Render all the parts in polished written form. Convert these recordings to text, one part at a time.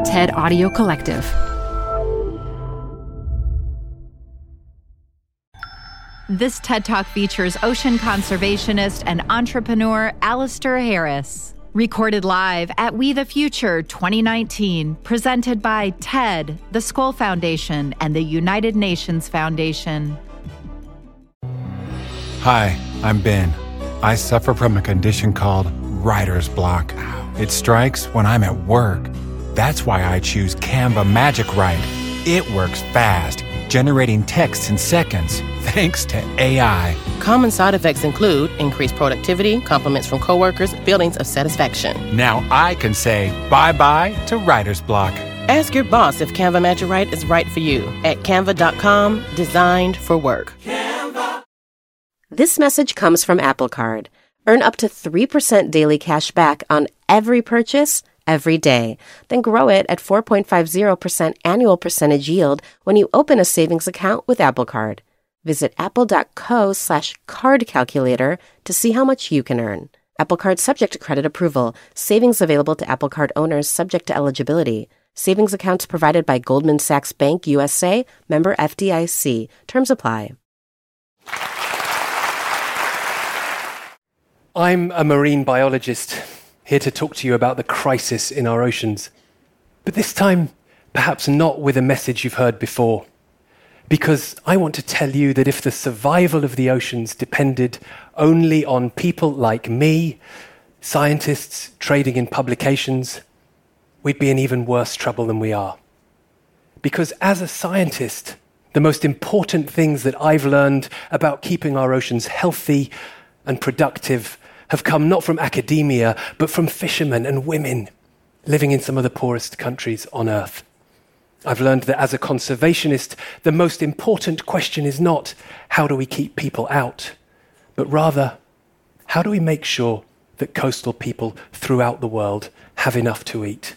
TED Audio Collective. This TED Talk features ocean conservationist and entrepreneur Alistair Harris. Recorded live at We the Future 2019, presented by TED, the Skoll Foundation, and the United Nations Foundation. Hi, I'm Ben. I suffer from a condition called writer's block. It strikes when I'm at work. That's why I choose Canva Magic Write. It works fast, generating text in seconds, thanks to AI. Common side effects include increased productivity, compliments from coworkers, feelings of satisfaction. Now I can say bye-bye to writer's block. Ask your boss if Canva Magic Write is right for you at canva.com, designed for work. Canva. This message comes from Apple Card. Earn up to 3% daily cash back on every purchase every day. Then grow it at 4.50% annual percentage yield when you open a savings account with Apple Card. Visit apple.co/card calculator to see how much you can earn. Apple Card subject to credit approval. Savings available to Apple Card owners subject to eligibility. Savings accounts provided by Goldman Sachs Bank USA, member FDIC. Terms apply. I'm a marine biologist, here to talk to you about the crisis in our oceans. But this time, perhaps not with a message you've heard before. Because I want to tell you that if the survival of the oceans depended only on people like me, scientists trading in publications, we'd be in even worse trouble than we are. Because as a scientist, the most important things that I've learned about keeping our oceans healthy and productive have come not from academia, but from fishermen and women living in some of the poorest countries on Earth. I've learned that as a conservationist, the most important question is not how do we keep people out, but rather, how do we make sure that coastal people throughout the world have enough to eat?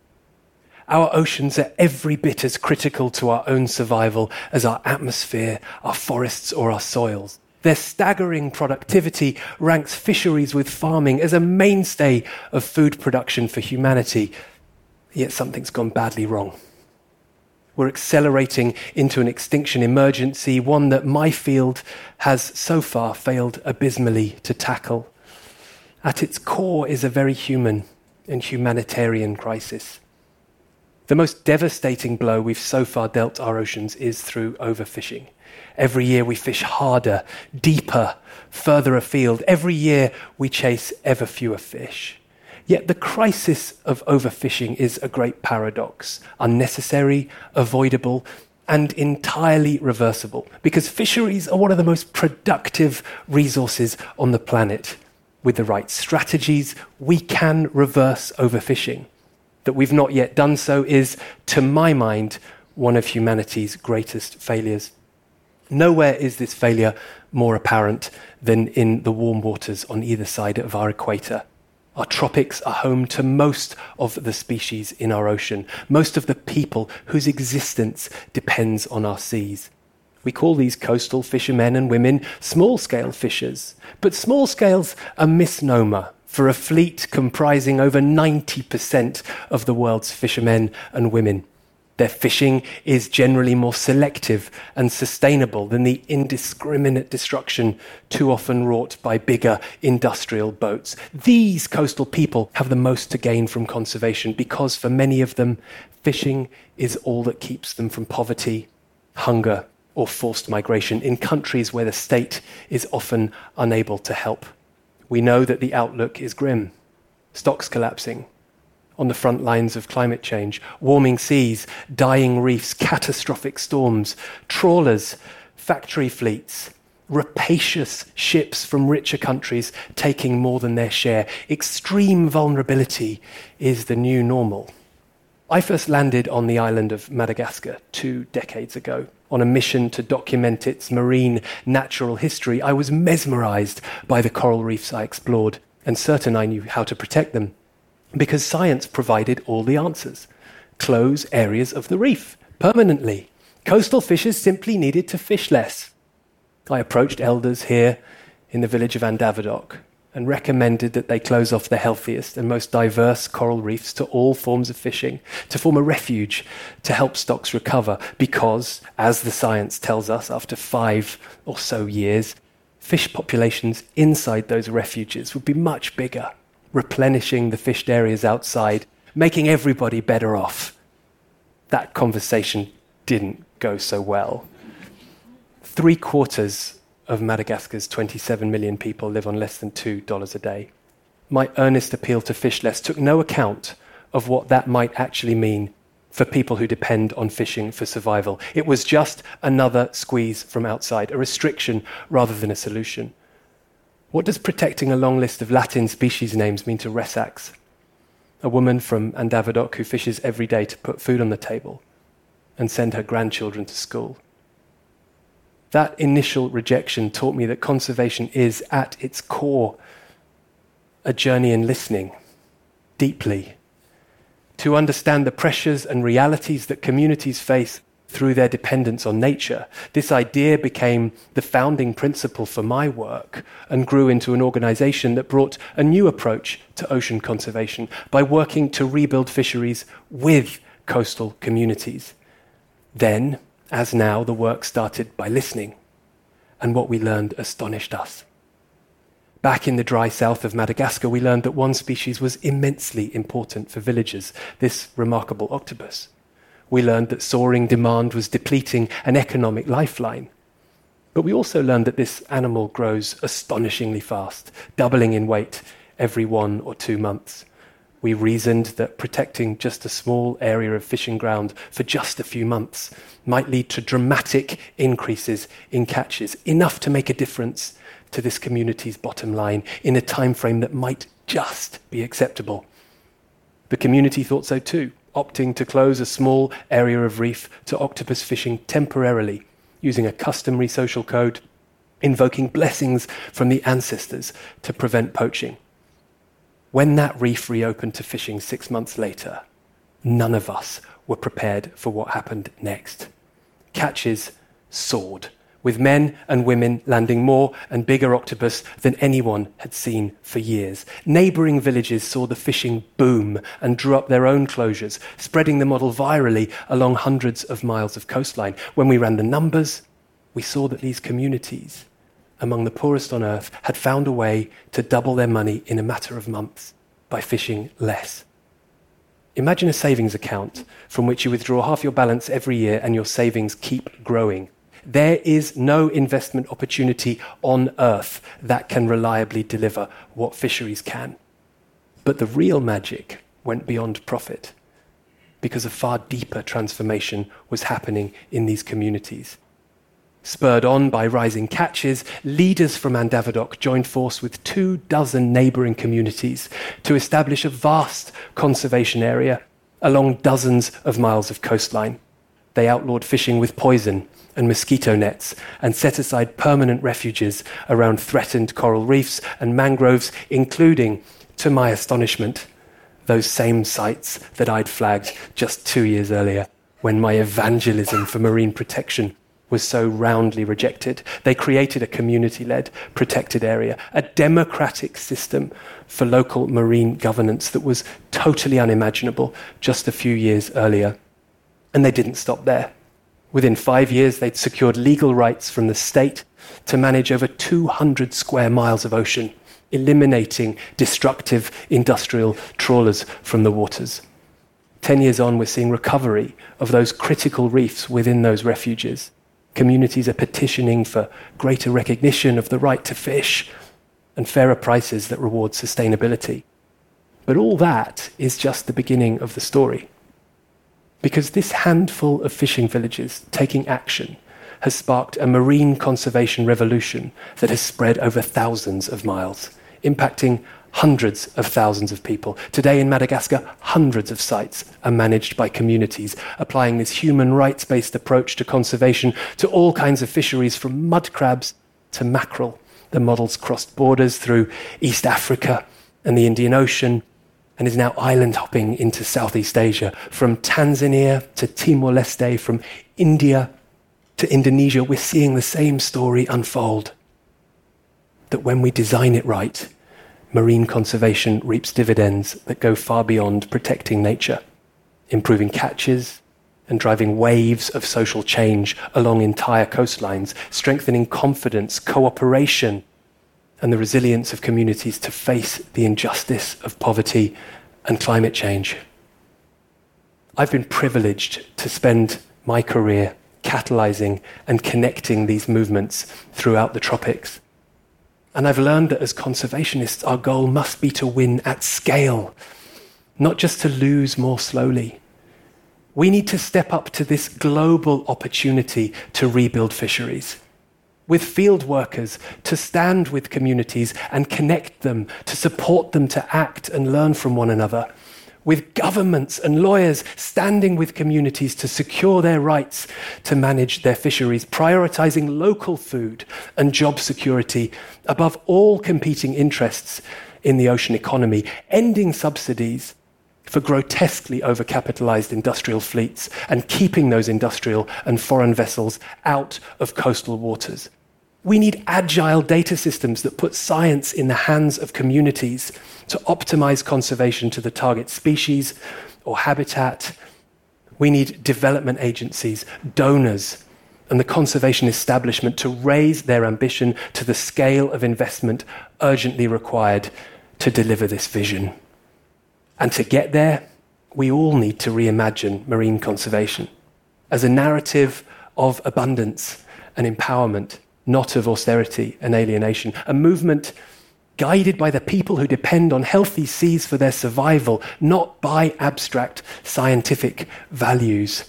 Our oceans are every bit as critical to our own survival as our atmosphere, our forests, or our soils. Their staggering productivity ranks fisheries with farming as a mainstay of food production for humanity. Yet something's gone badly wrong. We're accelerating into an extinction emergency, one that my field has so far failed abysmally to tackle. At its core is a very human and humanitarian crisis. The most devastating blow we've so far dealt our oceans is through overfishing. Every year we fish harder, deeper, further afield. Every year we chase ever fewer fish. Yet the crisis of overfishing is a great paradox, unnecessary, avoidable, and entirely reversible, because fisheries are one of the most productive resources on the planet. With the right strategies, we can reverse overfishing. That we've not yet done so is, to my mind, one of humanity's greatest failures. Nowhere is this failure more apparent than in the warm waters on either side of our equator. Our tropics are home to most of the species in our ocean, most of the people whose existence depends on our seas. We call these coastal fishermen and women small-scale fishers, but small scale's a misnomer for a fleet comprising over 90% of the world's fishermen and women. Their fishing is generally more selective and sustainable than the indiscriminate destruction too often wrought by bigger industrial boats. These coastal people have the most to gain from conservation because for many of them, fishing is all that keeps them from poverty, hunger, or forced migration in countries where the state is often unable to help. We know that the outlook is grim. Stocks collapsing, on the front lines of climate change, warming seas, dying reefs, catastrophic storms, trawlers, factory fleets, rapacious ships from richer countries taking more than their share. Extreme vulnerability is the new normal. I first landed on the island of Madagascar 2 decades ago on a mission to document its marine natural history. I was mesmerized by the coral reefs I explored and certain I knew how to protect them, because science provided all the answers. Close areas of the reef permanently. Coastal fishers simply needed to fish less. I approached elders here in the village of Andavadok, and recommended that they close off the healthiest and most diverse coral reefs to all forms of fishing, to form a refuge to help stocks recover, because, as the science tells us, after 5 or so years, fish populations inside those refuges would be much bigger, replenishing the fished areas outside, making everybody better off. That conversation didn't go so well. 3/4 of Madagascar's 27 million people live on less than $2 a day. My earnest appeal to fish less took no account of what that might actually mean for people who depend on fishing for survival. It was just another squeeze from outside, a restriction rather than a solution. What does protecting a long list of Latin species names mean to Resax, a woman from Andavadok who fishes every day to put food on the table and send her grandchildren to school? That initial rejection taught me that conservation is, at its core, a journey in listening deeply, to understand the pressures and realities that communities face through their dependence on nature. This idea became the founding principle for my work and grew into an organization that brought a new approach to ocean conservation by working to rebuild fisheries with coastal communities. Then, as now, the work started by listening, and what we learned astonished us. Back in the dry south of Madagascar, we learned that one species was immensely important for villagers, this remarkable octopus. We learned that soaring demand was depleting an economic lifeline. But we also learned that this animal grows astonishingly fast, doubling in weight every 1 or 2 months. We reasoned that protecting just a small area of fishing ground for just a few months might lead to dramatic increases in catches, enough to make a difference to this community's bottom line in a time frame that might just be acceptable. The community thought so too, opting to close a small area of reef to octopus fishing temporarily, using a customary social code, invoking blessings from the ancestors to prevent poaching. When that reef reopened to fishing 6 months later, none of us were prepared for what happened next. Catches soared, with men and women landing more and bigger octopus than anyone had seen for years. Neighbouring villages saw the fishing boom and drew up their own closures, spreading the model virally along hundreds of miles of coastline. When we ran the numbers, we saw that these communities, among the poorest on earth, had found a way to double their money in a matter of months by fishing less. Imagine a savings account from which you withdraw half your balance every year and your savings keep growing. There is no investment opportunity on earth that can reliably deliver what fisheries can. But the real magic went beyond profit, because a far deeper transformation was happening in these communities. Spurred on by rising catches, leaders from Andavadok joined force with 24 neighbouring communities to establish a vast conservation area along dozens of miles of coastline. They outlawed fishing with poison and mosquito nets and set aside permanent refuges around threatened coral reefs and mangroves, including, to my astonishment, those same sites that I'd flagged just 2 years earlier when my evangelism for marine protection was so roundly rejected. They created a community-led protected area, a democratic system for local marine governance that was totally unimaginable just a few years earlier. And they didn't stop there. Within 5 years, they'd secured legal rights from the state to manage over 200 square miles of ocean, eliminating destructive industrial trawlers from the waters. 10 years on, we're seeing recovery of those critical reefs within those refuges. Communities are petitioning for greater recognition of the right to fish and fairer prices that reward sustainability. But all that is just the beginning of the story. Because this handful of fishing villages taking action has sparked a marine conservation revolution that has spread over thousands of miles, impacting hundreds of thousands of people. Today in Madagascar, hundreds of sites are managed by communities, applying this human rights-based approach to conservation to all kinds of fisheries, from mud crabs to mackerel. The model's crossed borders through East Africa and the Indian Ocean, and is now island hopping into Southeast Asia, from Tanzania to Timor-Leste, from India to Indonesia. We're seeing the same story unfold. That when we design it right, marine conservation reaps dividends that go far beyond protecting nature, improving catches and driving waves of social change along entire coastlines, strengthening confidence, cooperation, and the resilience of communities to face the injustice of poverty and climate change. I've been privileged to spend my career catalyzing and connecting these movements throughout the tropics. And I've learned that as conservationists, our goal must be to win at scale, not just to lose more slowly. We need to step up to this global opportunity to rebuild fisheries, with field workers to stand with communities and connect them, to support them to act and learn from one another, with governments and lawyers standing with communities to secure their rights to manage their fisheries, prioritizing local food and job security above all competing interests in the ocean economy, ending subsidies for grotesquely overcapitalized industrial fleets and keeping those industrial and foreign vessels out of coastal waters. We need agile data systems that put science in the hands of communities to optimize conservation to the target species or habitat. We need development agencies, donors, and the conservation establishment to raise their ambition to the scale of investment urgently required to deliver this vision. And to get there, we all need to reimagine marine conservation as a narrative of abundance and empowerment, not of austerity and alienation, a movement guided by the people who depend on healthy seas for their survival, not by abstract scientific values.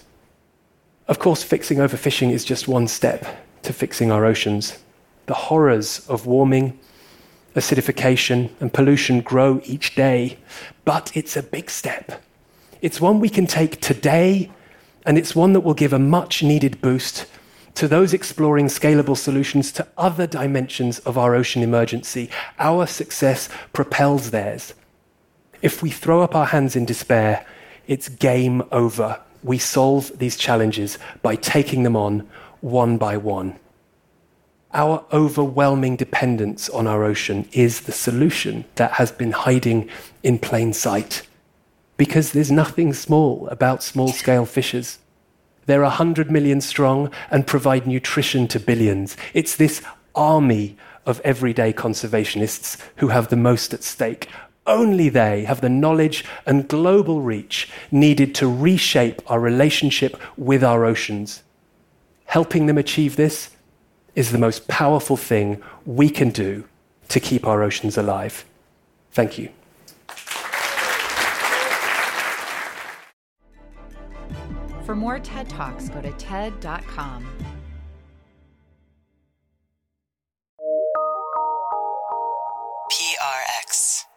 Of course, fixing overfishing is just one step to fixing our oceans. The horrors of warming, acidification, and pollution grow each day, but it's a big step. It's one we can take today, and it's one that will give a much-needed boost to those exploring scalable solutions to other dimensions of our ocean emergency. Our success propels theirs. If we throw up our hands in despair, it's game over. We solve these challenges by taking them on one by one. Our overwhelming dependence on our ocean is the solution that has been hiding in plain sight. Because there's nothing small about small-scale fishers. They're 100 million strong and provide nutrition to billions. It's this army of everyday conservationists who have the most at stake. Only they have the knowledge and global reach needed to reshape our relationship with our oceans. Helping them achieve this is the most powerful thing we can do to keep our oceans alive. Thank you. For more TED Talks, go to TED.com. PRX.